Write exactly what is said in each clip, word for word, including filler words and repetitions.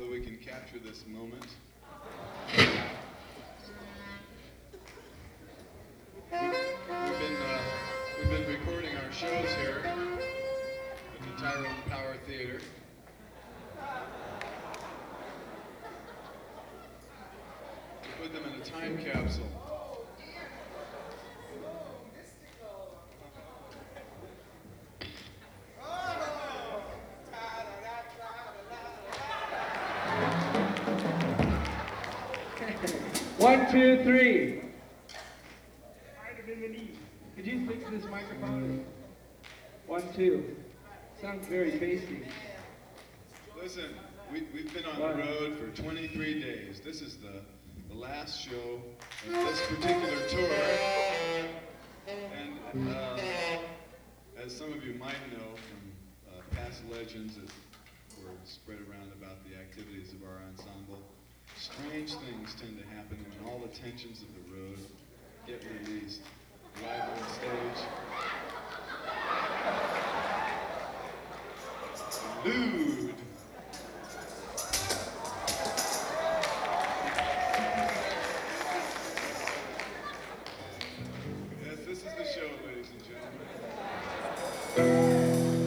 So we can capture this moment. We've been, uh, we've been recording our shows here at the Tyrone Power Theater. We put them in a time capsule. One, two, three. Might have been the knee. Could you fix this microphone? One, two. Sounds very bassy. Listen, we, we've been on One. the road for twenty-three days. This is the, the last show of this particular tour. And uh, as some of you might know from uh, past legends that were spread around about the activities of our ensemble, strange things tend to happen when all the tensions of the road get released. Live on stage. Lewd. Yes, this is the show, ladies and gentlemen.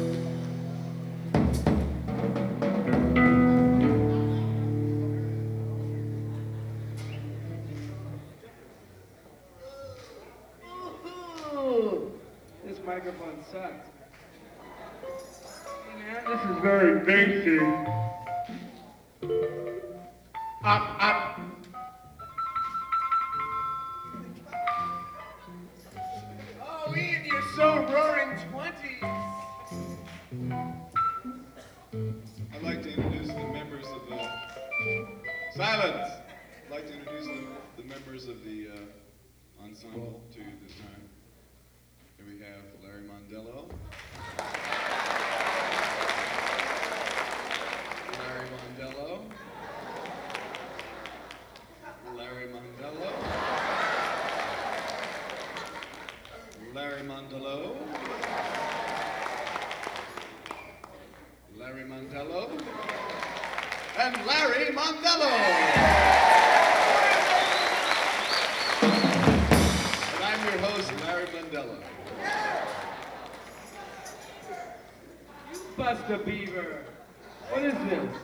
This microphone sucks. Hey man, this is very bassy. Up, up. Oh, Ian, you're so roaring twenties. I'd like to introduce the members of the... Silence! I'd like to introduce the, the members of the uh, ensemble to you this time. Here we have Larry Mondello. Larry Mondello. Larry Mondello. Larry Mondello. Larry Mondello. And Larry Mondello. And I'm your host, Larry Mondello. Buster Beaver. What is this?